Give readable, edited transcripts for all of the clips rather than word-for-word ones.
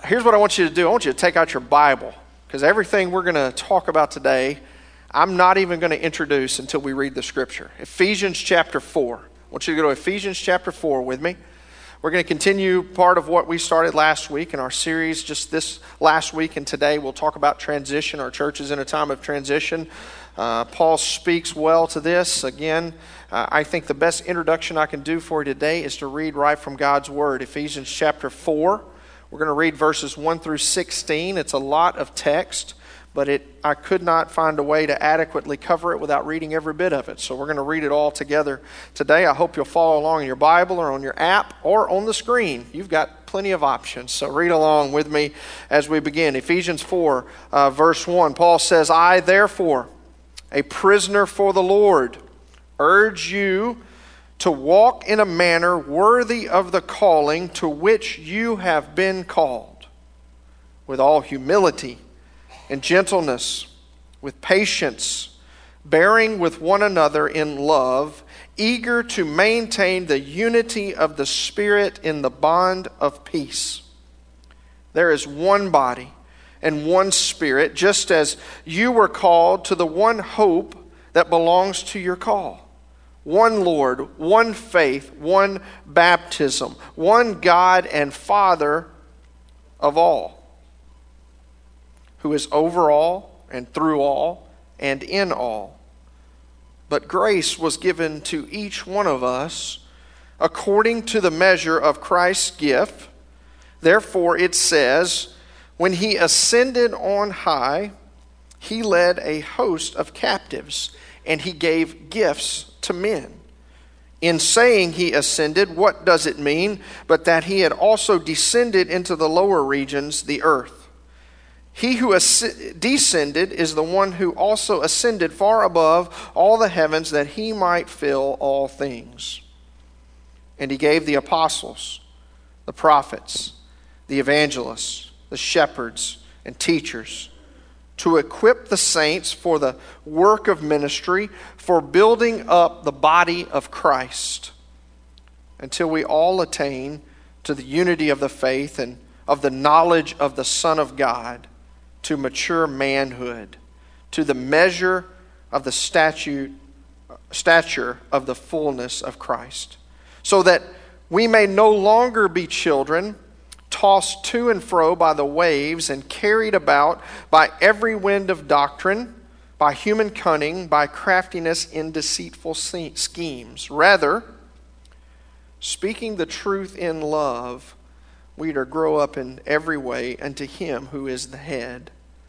here's what I want you to do. I want you to take out your Bible, because everything we're going to talk about today, I'm not even going to introduce until we read the scripture. Ephesians chapter 4. I want you to go to Ephesians chapter 4 with me. We're going to continue part of what we started last week in our series just this last week, and today we'll talk about transition. Our church is in a time of transition. Paul speaks well to this. Again, I think the best introduction I can do for you today is to read right from God's Word. Ephesians chapter 4. We're going to read verses 1 through 16. It's a lot of text, but I could not find a way to adequately cover it without reading every bit of it. So we're going to read it all together today. I hope you'll follow along in your Bible or on your app or on the screen. You've got plenty of options. So read along with me as we begin. Ephesians 4, verse 1. Paul says, I, therefore, a prisoner for the Lord, urge you to walk in a manner worthy of the calling to which you have been called, with all humility and gentleness, with patience, bearing with one another in love, eager to maintain the unity of the Spirit in the bond of peace. There is one body and one Spirit, just as you were called to the one hope that belongs to your call. One Lord, one faith, one baptism, one God and Father of all, who is over all and through all and in all. But grace was given to each one of us according to the measure of Christ's gift. Therefore it says, when he ascended on high, he led a host of captives, and he gave gifts to men. In saying he ascended, what does it mean but that he had also descended into the lower regions, the earth? He who descended is the one who also ascended far above all the heavens, that he might fill all things. And he gave the apostles, the prophets, the evangelists, the shepherds, and teachers, to equip the saints for the work of ministry, for building up the body of Christ, until we all attain to the unity of the faith and of the knowledge of the Son of God, to mature manhood, to the measure of the stature of the fullness of Christ, so that we may no longer be children, tossed to and fro by the waves and carried about by every wind of doctrine, by human cunning, by craftiness in deceitful schemes. Rather, speaking the truth in love, we are to grow up in every way unto him who is the head,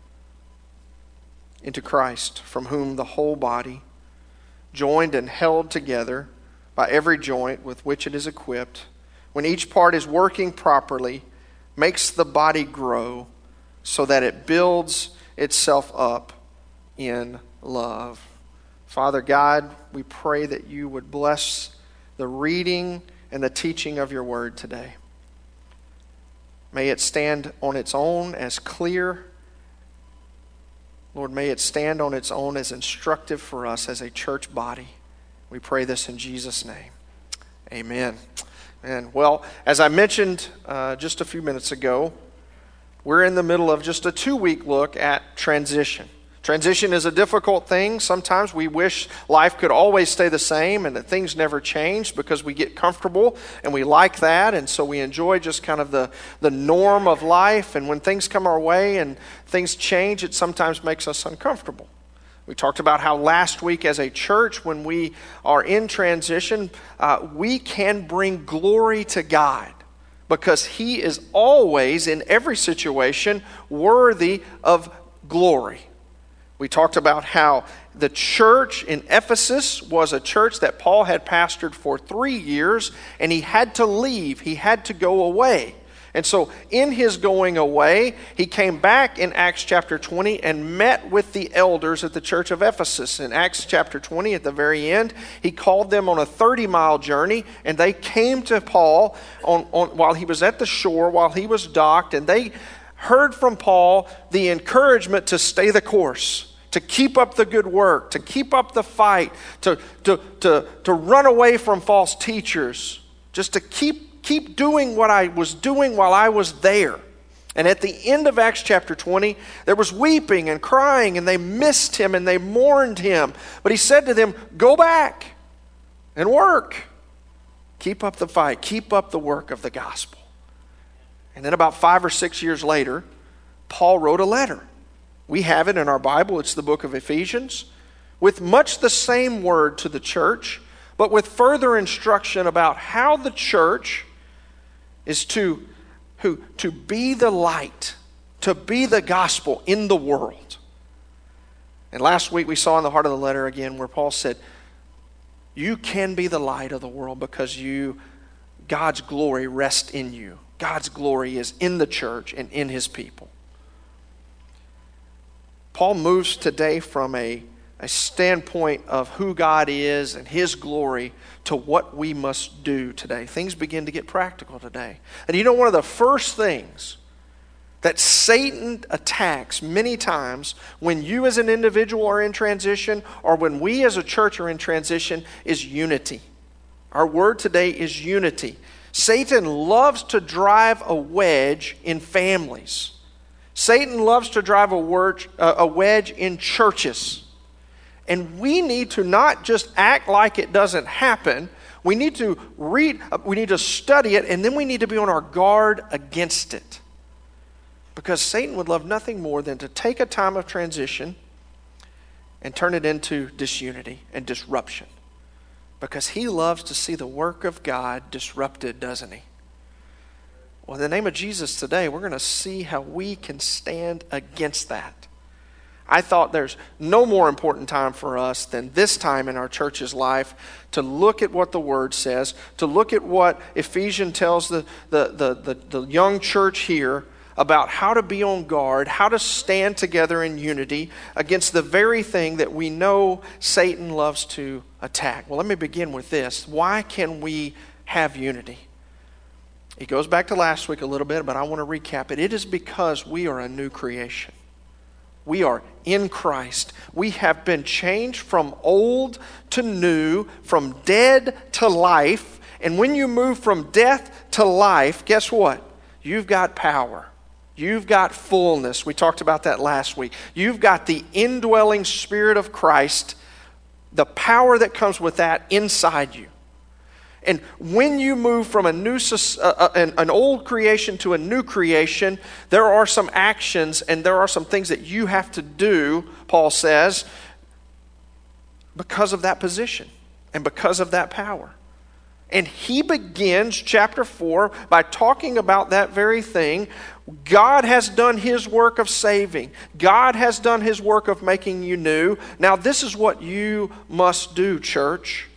into Christ, from whom the whole body, joined and held together by every joint with which it is equipped, when each part is working properly, makes the body grow so that it builds itself up in love. Father God, we pray that you would bless the reading and the teaching of your word today. May it stand on its own as clear. Lord, may it stand on its own as instructive for us as a church body. We pray this in Jesus' name. Amen. And well, as I mentioned just a few minutes ago, we're in the middle of just a 2-week look at transition. Transition is a difficult thing. Sometimes we wish life could always stay the same and that things never change because we get comfortable and we like that, and so we enjoy just kind of the norm of life. And when things come our way and things change, it sometimes makes us uncomfortable. We talked about how last week as a church, when we are in transition, we can bring glory to God because he is always, in every situation, worthy of glory. We talked about how the church in Ephesus was a church that Paul had pastored for 3 years, and he had to leave. He had to go away. And so in his going away, he came back in Acts chapter 20 and met with the elders at the church of Ephesus. In Acts chapter 20, at the very end, he called them on a 30-mile journey, and they came to Paul while he was at the shore, while he was docked, and they heard from Paul the encouragement to stay the course, to keep up the good work, to keep up the fight, to run away from false teachers, just to keep doing what I was doing while I was there. And at the end of Acts chapter 20, there was weeping and crying, and they missed him and they mourned him. But he said to them, go back and work. Keep up the fight. Keep up the work of the gospel. And then about 5 or 6 years later, Paul wrote a letter. We have it in our Bible. It's the book of Ephesians, with much the same word to the church, but with further instruction about how the church is to be the light, to be the gospel in the world. And last week we saw in the heart of the letter again where Paul said, you can be the light of the world because God's glory rests in you. God's glory is in the church and in his people. Paul moves today from a standpoint of who God is and his glory to what we must do today. Things begin to get practical today. And you know, one of the first things that Satan attacks many times when you as an individual are in transition or when we as a church are in transition is unity. Our word today is unity. Satan loves to drive a wedge in families. Satan loves to drive a wedge in churches. And we need to not just act like it doesn't happen. We need to read, we need to study it, and then we need to be on our guard against it. Because Satan would love nothing more than to take a time of transition and turn it into disunity and disruption. Because he loves to see the work of God disrupted, doesn't he? Well, in the name of Jesus today, we're going to see how we can stand against that. I thought there's no more important time for us than this time in our church's life to look at what the Word says, to look at what Ephesians tells the young church here about how to be on guard, how to stand together in unity against the very thing that we know Satan loves to attack. Well, let me begin with this. Why can we have unity? It goes back to last week a little bit, but I want to recap it. It is because we are a new creation. We are in Christ. We have been changed from old to new, from dead to life. And when you move from death to life, guess what? You've got power. You've got fullness. We talked about that last week. You've got the indwelling Spirit of Christ, the power that comes with that inside you. And when you move from an old creation to a new creation, there are some actions and there are some things that you have to do, Paul says, because of that position and because of that power. And he begins chapter 4 by talking about that very thing. God has done his work of saving. God has done his work of making you new. Now this is what you must do, church.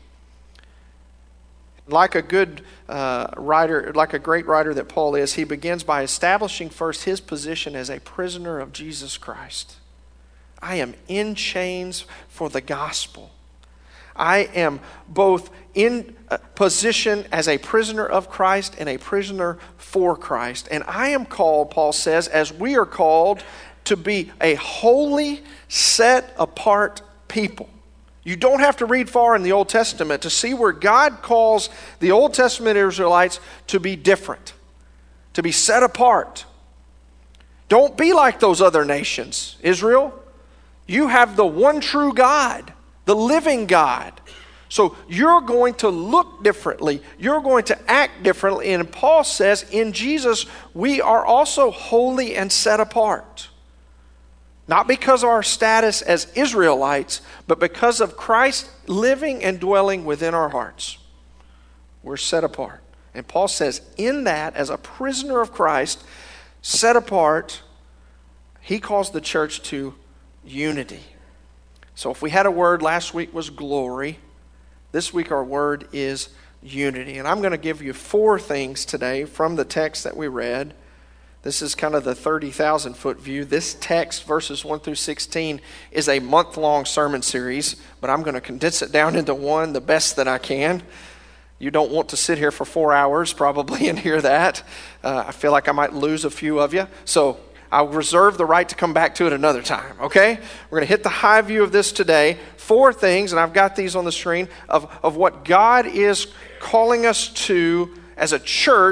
Like a good writer, like a great writer that Paul is, he begins by establishing first his position as a prisoner of Jesus Christ. I am in chains for the gospel. I am both in position as a prisoner of Christ and a prisoner for Christ. And I am called, Paul says, as we are called to be a holy, set apart people. You don't have to read far in the Old Testament to see where God calls the Old Testament Israelites to be different, to be set apart. Don't be like those other nations, Israel. You have the one true God, the living God. So you're going to look differently. You're going to act differently. And Paul says in Jesus, we are also holy and set apart. Not because of our status as Israelites, but because of Christ living and dwelling within our hearts. We're set apart. And Paul says, in that, as a prisoner of Christ, set apart, he calls the church to unity. So if we had a word, last week was glory. This week our word is unity. And I'm going to give you 4 things today from the text that we read. This is kind of the 30,000 foot view. This text, verses 1 through 16, is a month-long sermon series, but I'm going to condense it down into one the best that I can. You don't want to sit here for 4 hours probably and hear that. I feel like I might lose a few of you. So I'll reserve the right to come back to it another time, okay? We're going to hit the high view of this today. 4 things, and I've got these on the screen, of what God is calling us to as a church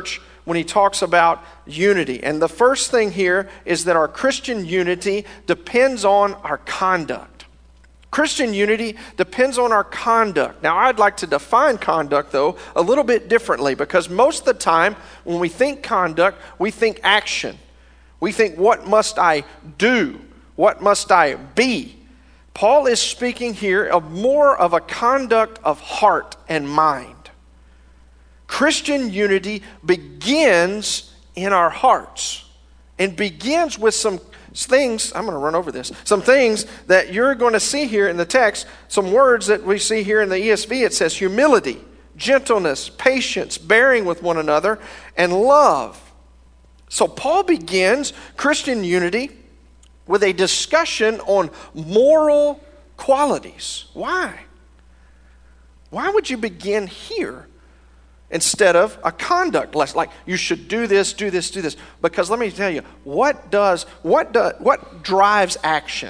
when he talks about unity. And the first thing here is that our Christian unity depends on our conduct. Christian unity depends on our conduct. Now, I'd like to define conduct, though, a little bit differently, because most of the time when we think conduct, we think action. We think, what must I do? What must I be? Paul is speaking here of more of a conduct of heart and mind. Christian unity begins in our hearts and begins with some things, I'm going to run over this, some things that you're going to see here in the text, some words that we see here in the ESV. It says humility, gentleness, patience, bearing with one another, and love. So Paul begins Christian unity with a discussion on moral qualities. Why? Why would you begin here instead of a conduct lesson? Like, you should do this, do this, do this. Because let me tell you, what drives action?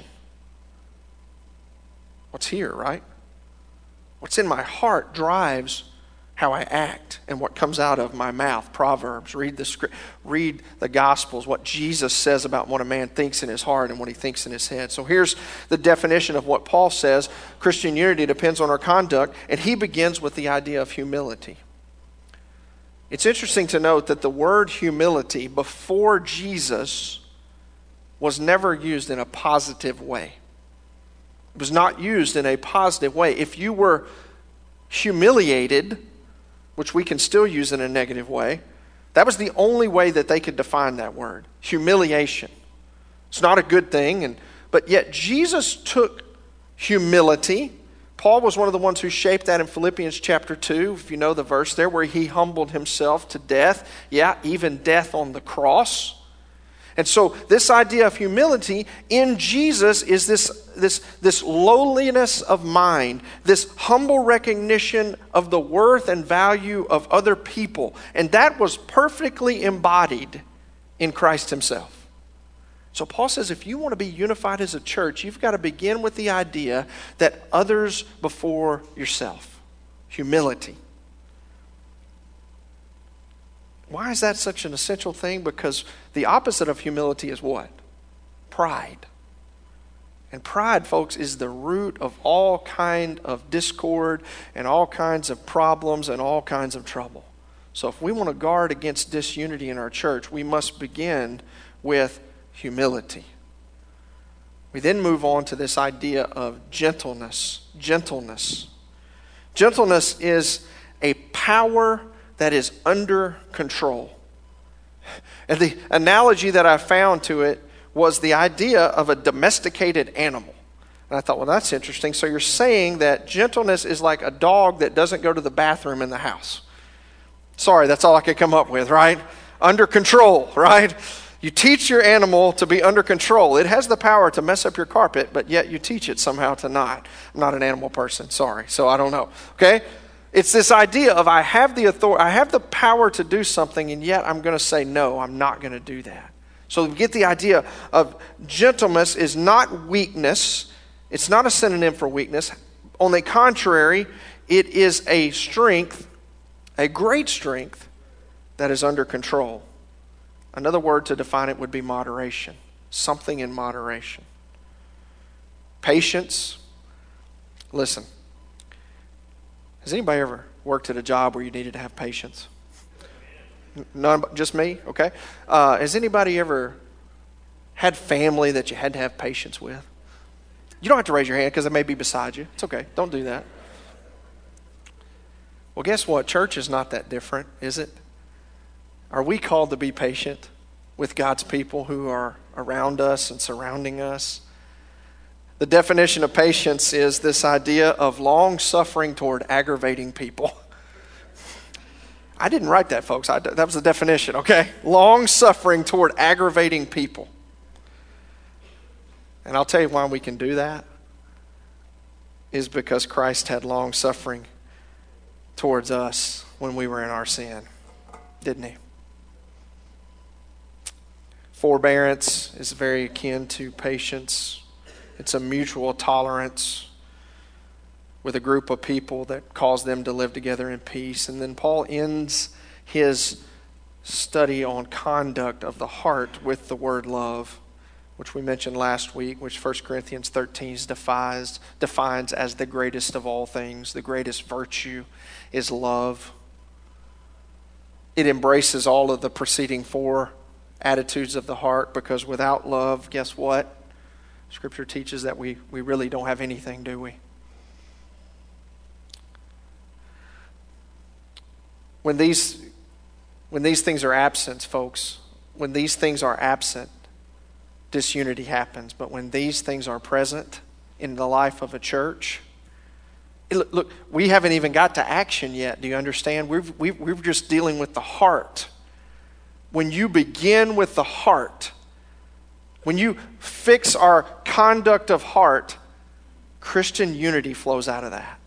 What's here, right? What's in my heart drives how I act and what comes out of my mouth. Proverbs, read the Gospels, what Jesus says about what a man thinks in his heart and what he thinks in his head. So here's the definition of what Paul says. Christian unity depends on our conduct, and he begins with the idea of humility. It's interesting to note that the word humility before Jesus was never used in a positive way. It was not used in a positive way. If you were humiliated, which we can still use in a negative way, that was the only way that they could define that word, humiliation. It's not a good thing, but yet Jesus took humility. Paul was one of the ones who shaped that in Philippians chapter 2, if you know the verse there, where he humbled himself to death, even death on the cross. And so this idea of humility in Jesus is this lowliness of mind, this humble recognition of the worth and value of other people. And that was perfectly embodied in Christ himself. So Paul says if you want to be unified as a church, you've got to begin with the idea that others before yourself. Humility. Why is that such an essential thing? Because the opposite of humility is what? Pride. And pride, folks, is the root of all kind of discord and all kinds of problems and all kinds of trouble. So if we want to guard against disunity in our church, we must begin with humility. We then move on to this idea of gentleness. Gentleness. Gentleness is a power that is under control. And the analogy that I found to it was the idea of a domesticated animal. And I thought, well, that's interesting. So you're saying that gentleness is like a dog that doesn't go to the bathroom in the house. Sorry, that's all I could come up with, right? Under control, right? You teach your animal to be under control. It has the power to mess up your carpet, but yet you teach it somehow to not. I'm not an animal person, sorry, so I don't know, okay? It's this idea of I have the authority, I have the power to do something, and yet I'm going to say, no, I'm not going to do that. So we get the idea of gentleness is not weakness. It's not a synonym for weakness. On the contrary, it is a strength, a great strength that is under control. Another word to define it would be moderation. Something in moderation. Patience. Listen. Has anybody ever worked at a job where you needed to have patience? None, just me? Okay. Has anybody ever had family that you had to have patience with? You don't have to raise your hand because they may be beside you. It's okay. Don't do that. Well, guess what? Church is not that different, is it? Are we called to be patient with God's people who are around us and surrounding us? The definition of patience is this idea of long suffering toward aggravating people. I didn't write that, folks. That was the definition, okay? Long suffering toward aggravating people. And I'll tell you why we can do that is because Christ had long suffering towards us when we were in our sin, didn't he? Forbearance is very akin to patience. It's a mutual tolerance with a group of people that cause them to live together in peace. And then Paul ends his study on conduct of the heart with the word love, which we mentioned last week, which 1 Corinthians 13 defines as the greatest of all things. The greatest virtue is love. It embraces all of the preceding four attitudes of the heart, because without love, guess what? Scripture teaches that we really don't have anything, do we? When these things are absent, folks, when these things are absent, disunity happens. But when these things are present in the life of a church, look, we haven't even got to action yet. Do you understand? We're just dealing with the heart. When you begin with the heart, when you fix our conduct of heart, Christian unity flows out of that.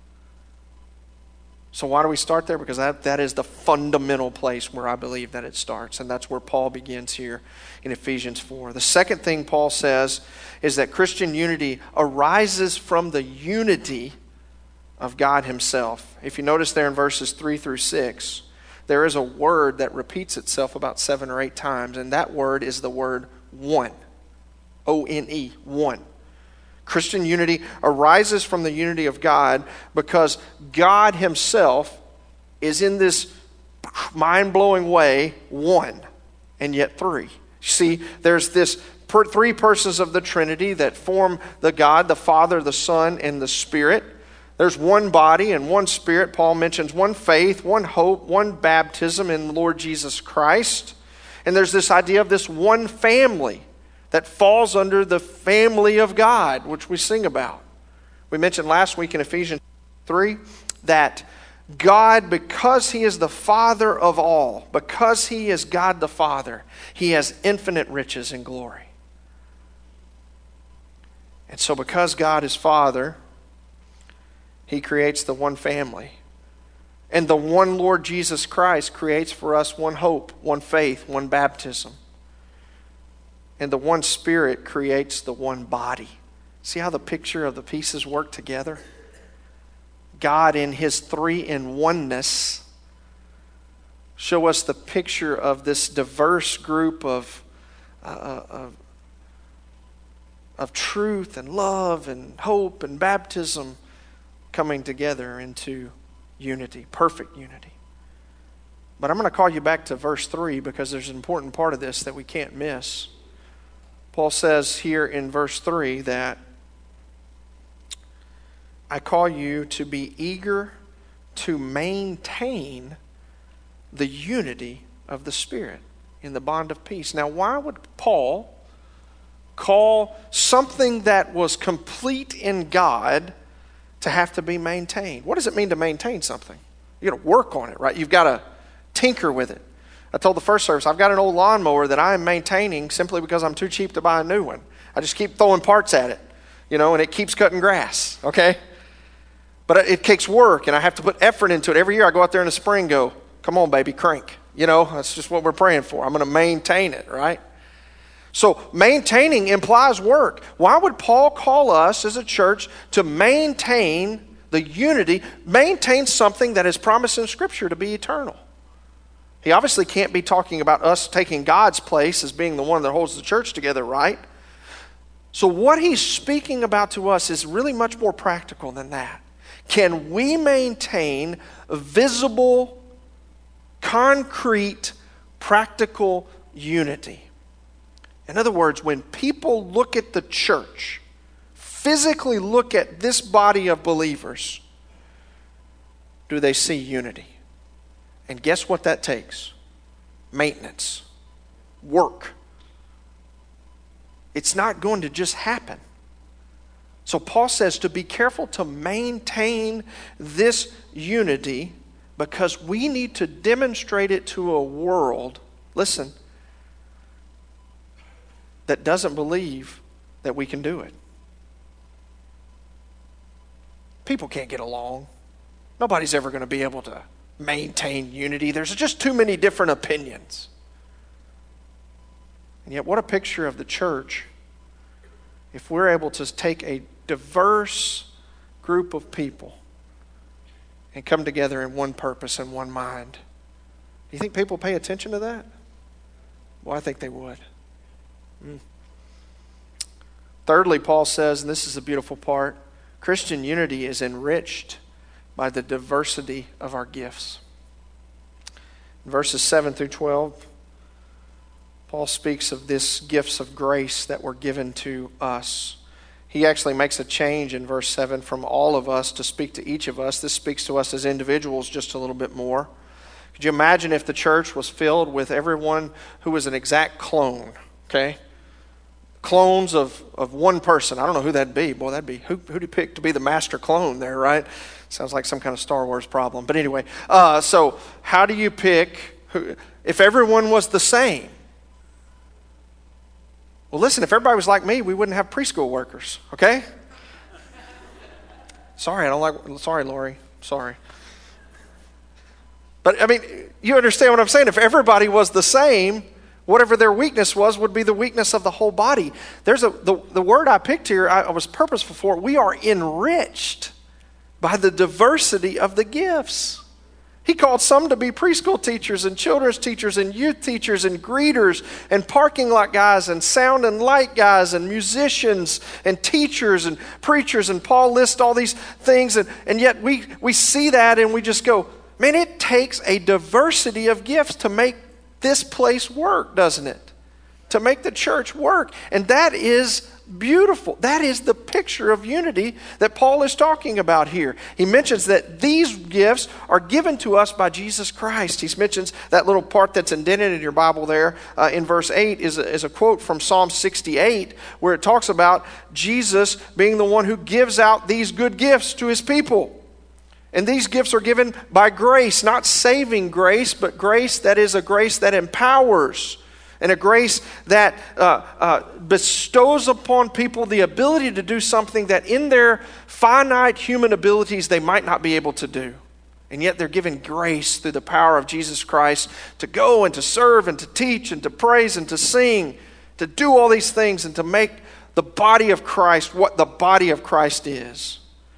So why do we start there? Because that is the fundamental place where I believe that it starts. And that's where Paul begins here in Ephesians 4. The second thing Paul says is that Christian unity arises from the unity of God himself. If you notice there in verses 3 through 6, there is a word that repeats itself about 7 or 8 times. And that word is the word one. O-N-E, one. Christian unity arises from the unity of God because God himself is in this mind-blowing way one and yet three. See, there's this three persons of the Trinity that form the God, the Father, the Son, and the Spirit. There's one body and one Spirit. Paul mentions one faith, one hope, one baptism in the Lord Jesus Christ. And there's this idea of this one family that falls under the family of God, which we sing about. We mentioned last week in Ephesians 3 that God, because he is the Father of all, because he is God the Father, he has infinite riches and glory. And so because God is Father, he creates the one family. And the one Lord Jesus Christ creates for us one hope, one faith, one baptism. And the one Spirit creates the one body. See how the picture of the pieces work together? God in his three-in-oneness show us the picture of this diverse group of truth and love and hope and baptism coming together into unity, perfect unity. But I'm going to call you back to verse 3 because there's an important part of this that we can't miss. Paul says here in verse 3 that I call you to be eager to maintain the unity of the Spirit in the bond of peace. Now, why would Paul call something that was complete in God to have to be maintained? What does it mean to maintain something? You got to work on it, right? You've got to tinker with it. I told the first service, I've got an old lawnmower that I am maintaining simply because I'm too cheap to buy a new one. I just keep throwing parts at it, and it keeps cutting grass, okay? But it takes work, and I have to put effort into it. Every year I go out there in the spring and go, come on, baby, crank. That's just what we're praying for. I'm going to maintain it, right? So maintaining implies work. Why would Paul call us as a church to maintain the unity, maintain something that is promised in Scripture to be eternal? He obviously can't be talking about us taking God's place as being the one that holds the church together, right? So what he's speaking about to us is really much more practical than that. Can we maintain visible, concrete, practical unity? In other words, when people look at the church, physically look at this body of believers, do they see unity? And guess what that takes? Maintenance. Work. It's not going to just happen. So Paul says to be careful to maintain this unity because we need to demonstrate it to a world, listen, that doesn't believe that we can do it. People can't get along. Nobody's ever going to be able to maintain unity. There's just too many different opinions. And yet, what a picture of the church if we're able to take a diverse group of people and come together in one purpose and one mind you think people pay attention to that? Well, I think they would. Thirdly, Paul says, and this is the beautiful part, Christian unity is enriched by the diversity of our gifts. In verses 7 through 12, Paul speaks of this gifts of grace that were given to us. He actually makes a change in verse 7 from all of us to speak to each of us. This speaks to us as individuals just a little bit more. Could you imagine if the church was filled with everyone who was an exact clone, okay? Clones of one person. I don't know who that'd be. Boy, that'd be, who'd you pick to be the master clone there, right? Sounds like some kind of Star Wars problem. But anyway, so how do you pick who, if everyone was the same? Well, listen, if everybody was like me, we wouldn't have preschool workers, okay? Sorry, Lori. Sorry. But, I mean, you understand what I'm saying. If everybody was the same, whatever their weakness was would be the weakness of the whole body. The word I picked here, I was purposeful for. We are enriched by the diversity of the gifts. He called some to be preschool teachers and children's teachers and youth teachers and greeters and parking lot guys and sound and light guys and musicians and teachers and preachers. And Paul lists all these things. And yet we see that and we just go, man, it takes a diversity of gifts to make this place work, doesn't it? To make the church work. And that is beautiful. That is the picture of unity that Paul is talking about here. He mentions that these gifts are given to us by Jesus Christ. He mentions that little part that's indented in your Bible there in verse 8 is a quote from Psalm 68 where it talks about Jesus being the one who gives out these good gifts to his people. And these gifts are given by grace, not saving grace, but grace that is a grace that empowers and a grace that bestows upon people the ability to do something that in their finite human abilities they might not be able to do. And yet they're given grace through the power of Jesus Christ to go and to serve and to teach and to praise and to sing, to do all these things and to make the body of Christ what the body of Christ is.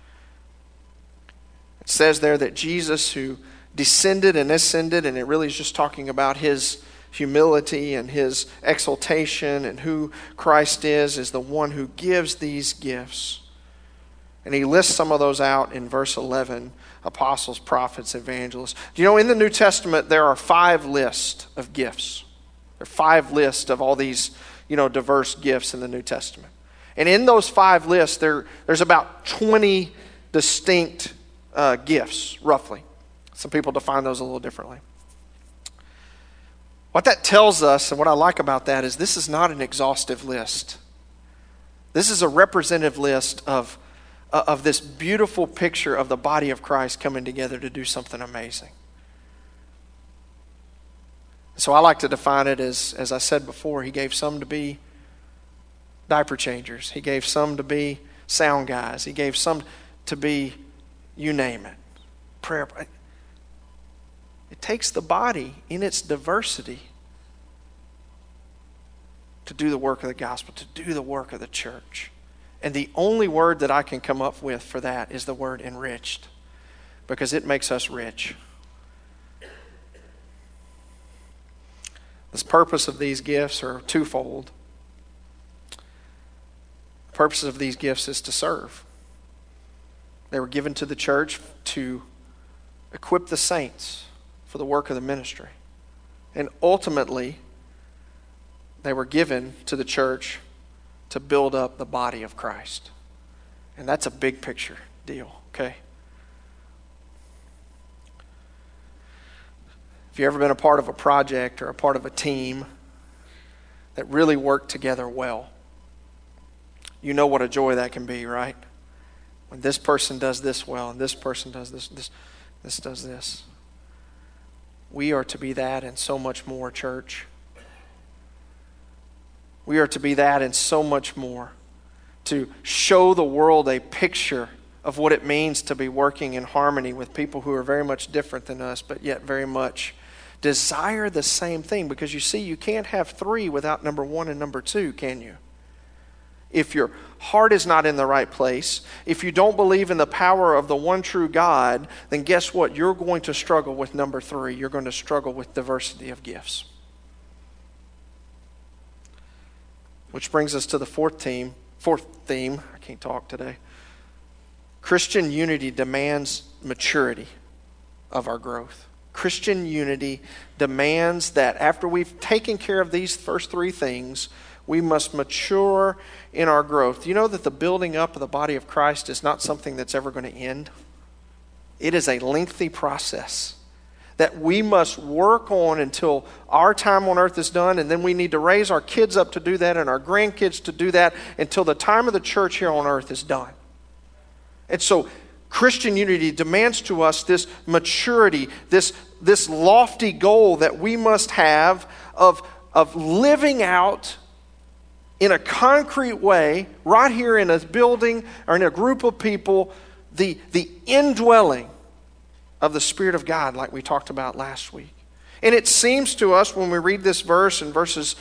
It says there that Jesus, who descended and ascended, and it really is just talking about his humility and his exaltation and who Christ is the one who gives these gifts. And he lists some of those out in verse 11, apostles, prophets, evangelists. Do you know in the New Testament there are 5 lists of gifts. There are 5 lists of all these, diverse gifts in the New Testament. And in those 5 lists, there's about 20 distinct gifts, roughly. Some people define those a little differently. What that tells us, and what I like about that, is this is not an exhaustive list. This is a representative list of this beautiful picture of the body of Christ coming together to do something amazing. So I like to define it as I said before, he gave some to be diaper changers. He gave some to be sound guys. He gave some to be, you name it, prayer. It takes the body in its diversity to do the work of the gospel, to do the work of the church. And the only word that I can come up with for that is the word enriched, because it makes us rich. The purpose of these gifts are twofold. The purpose of these gifts is to serve. They were given to the church to equip the saints for the work of the ministry. And ultimately, they were given to the church to build up the body of Christ. And that's a big picture deal, okay? If you've ever been a part of a project or a part of a team that really worked together well, you know what a joy that can be, right? When this person does this well and this person does this does this. We are to be that and so much more, church. We are to be that and so much more. To show the world a picture of what it means to be working in harmony with people who are very much different than us, but yet very much desire the same thing. Because you see, you can't have 3 without number 1 and number 2, can you? if your heart is not in the right place, if you don't believe in the power of the one true God, then guess what? You're going to struggle with number 3. You're going to struggle with diversity of gifts. Which brings us to the fourth theme. I can't talk today. Christian unity demands maturity of our growth. Christian unity demands that after we've taken care of these first 3 things, we must mature in our growth. Do you know that the building up of the body of Christ is not something that's ever going to end? It is a lengthy process that we must work on until our time on earth is done, and then we need to raise our kids up to do that and our grandkids to do that until the time of the church here on earth is done. And so Christian unity demands to us this maturity, this lofty goal that we must have of living out in a concrete way, right here in a building or in a group of people, the indwelling of the Spirit of God, like we talked about last week. And it seems to us when we read this verse in verse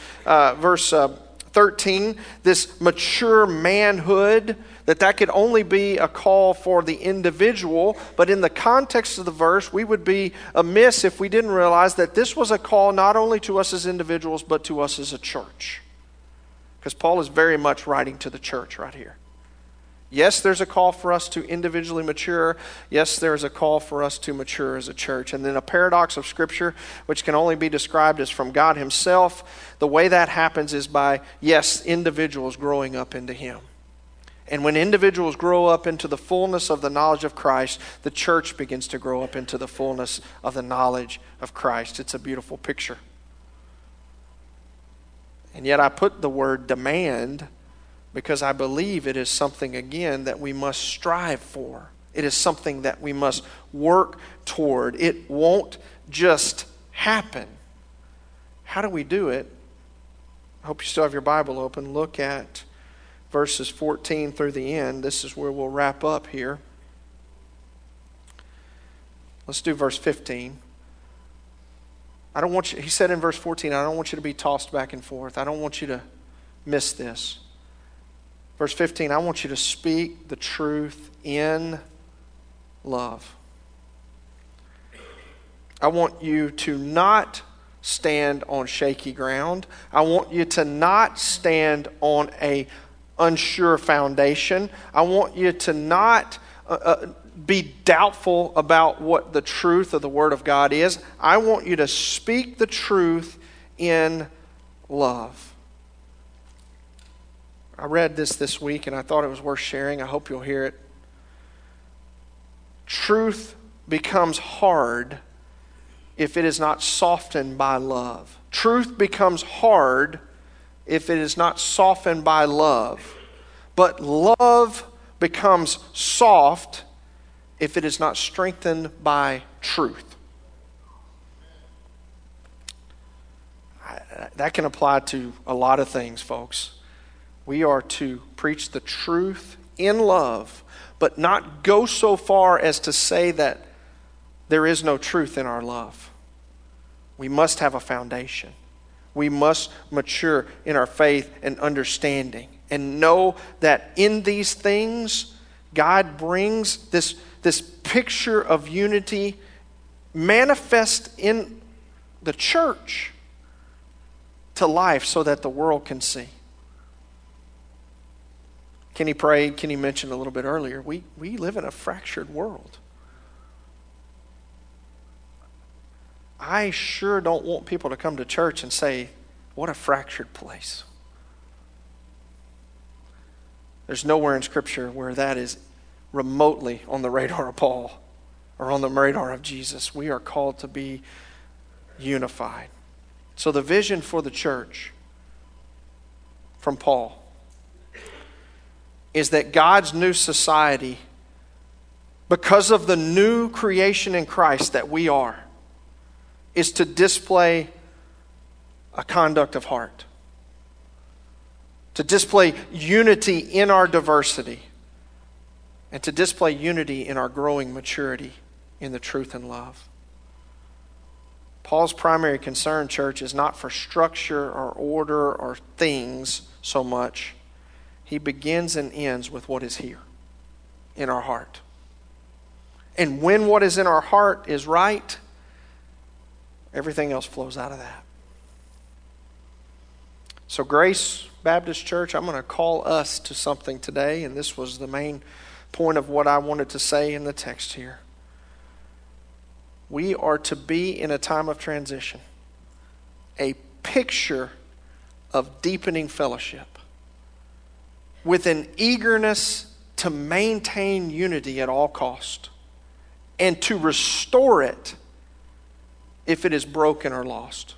13, this mature manhood, that could only be a call for the individual. But in the context of the verse, we would be amiss if we didn't realize that this was a call not only to us as individuals, but to us as a church. Because Paul is very much writing to the church right here. Yes, there's a call for us to individually mature. Yes, there's a call for us to mature as a church. And then a paradox of Scripture, which can only be described as from God Himself. The way that happens is by, yes, individuals growing up into Him. And when individuals grow up into the fullness of the knowledge of Christ, the church begins to grow up into the fullness of the knowledge of Christ. It's a beautiful picture. And yet I put the word demand because I believe it is something, again, that we must strive for. It is something that we must work toward. It won't just happen. How do we do it? I hope you still have your Bible open. Look at verses 14 through the end. This is where we'll wrap up here. Let's do verse 15. He said in verse 14, I don't want you to be tossed back and forth. I don't want you to miss this. Verse 15, I want you to speak the truth in love. I want you to not stand on shaky ground. I want you to not stand on a unsure foundation. I want you to not be doubtful about what the truth of the Word of God is. I want you to speak the truth in love. I read this week and I thought it was worth sharing. I hope you'll hear it. Truth becomes hard if it is not softened by love. Truth becomes hard if it is not softened by love. But love becomes soft if it is not strengthened by truth. That can apply to a lot of things, folks. We are to preach the truth in love, but not go so far as to say that there is no truth in our love. We must have a foundation. We must mature in our faith and understanding and know that in these things, God brings this picture of unity manifest in the church to life so that the world can see. Kenny mentioned a little bit earlier, we live in a fractured world. I sure don't want people to come to church and say, what a fractured place. There's nowhere in Scripture where that is remotely on the radar of Paul or on the radar of Jesus. We are called to be unified. So the vision for the church from Paul is that God's new society, because of the new creation in Christ that we are, is to display a conduct of heart, to display unity in our diversity, and to display unity in our growing maturity in the truth and love. Paul's primary concern, church, is not for structure or order or things so much. He begins and ends with what is here in our heart. And when what is in our heart is right, everything else flows out of that. So Grace Baptist Church, I'm going to call us to something today, and this was the main point of what I wanted to say in the text here. We are to be in a time of transition, a picture of deepening fellowship, with an eagerness to maintain unity at all cost, and to restore it if it is broken or lost.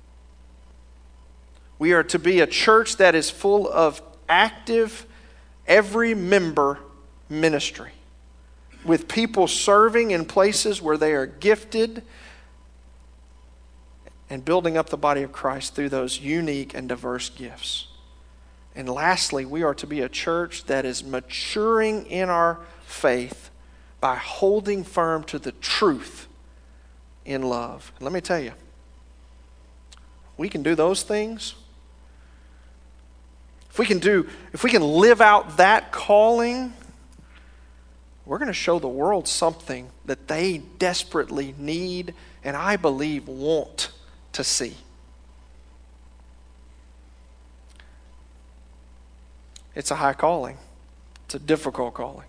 We are to be a church that is full of active, every member ministry, with people serving in places where they are gifted and building up the body of Christ through those unique and diverse gifts. And lastly, we are to be a church that is maturing in our faith by holding firm to the truth in love. And let me tell you, we can do those things. If we can live out that calling, we're going to show the world something that they desperately need and I believe want to see. It's a high calling. It's a difficult calling.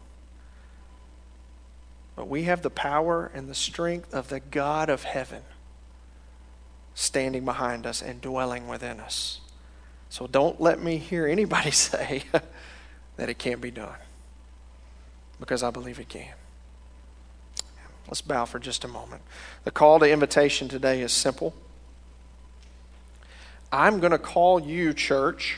But we have the power and the strength of the God of heaven standing behind us and dwelling within us. So don't let me hear anybody say that it can't be done, because I believe it can. Let's bow for just a moment. The call to invitation today is simple. I'm going to call you, church,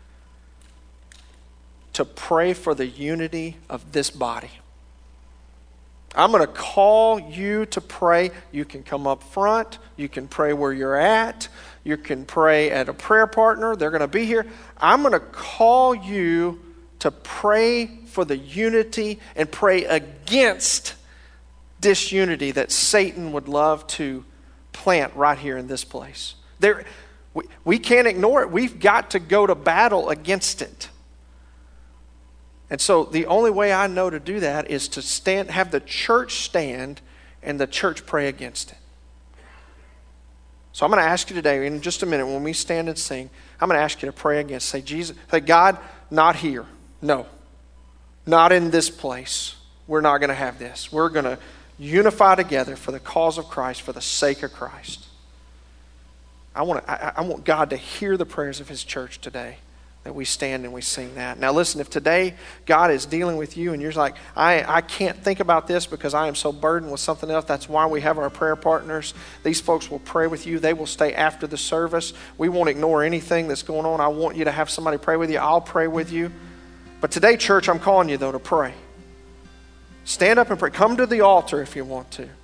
to pray for the unity of this body. I'm going to call you to pray. You can come up front. You can pray where you're at. You can pray at a prayer partner. They're going to be here. I'm going to call you to pray for the unity and pray against disunity that Satan would love to plant right here in this place. We can't ignore it. We've got to go to battle against it. And so the only way I know to do that is to have the church stand and the church pray against it. So I'm going to ask you today, in just a minute, when we stand and sing, I'm going to ask you to pray against. Say, Jesus, say, God, not here. No, not in this place. We're not going to have this. We're going to unify together for the cause of Christ, for the sake of Christ. I want God to hear the prayers of His church today, that we stand and we sing that. Now listen, if today God is dealing with you and you're like, I can't think about this because I am so burdened with something else, that's why we have our prayer partners. These folks will pray with you. They will stay after the service. We won't ignore anything that's going on. I want you to have somebody pray with you. I'll pray with you. But today, church, I'm calling you, though, to pray. Stand up and pray. Come to the altar if you want to.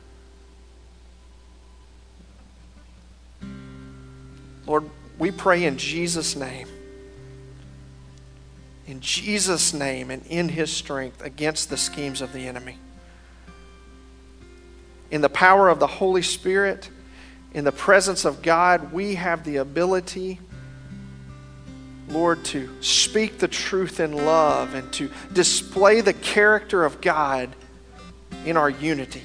Lord, we pray in Jesus' name. In Jesus' name and in His strength against the schemes of the enemy. In the power of the Holy Spirit, in the presence of God, we have the ability, Lord, to speak the truth in love and to display the character of God in our unity.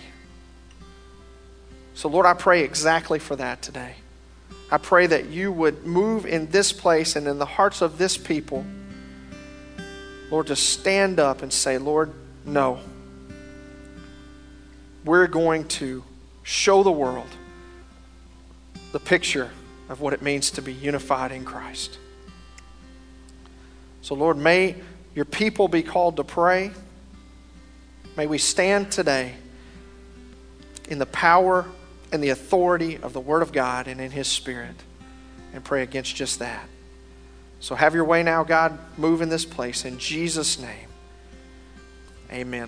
So, Lord, I pray exactly for that today. I pray that you would move in this place and in the hearts of this people, Lord, to stand up and say, Lord, no. We're going to show the world the picture of what it means to be unified in Christ. So, Lord, may your people be called to pray. May we stand today in the power and the authority of the Word of God and in His Spirit and pray against just that. So have your way now, God. Move in this place. In Jesus' name, amen.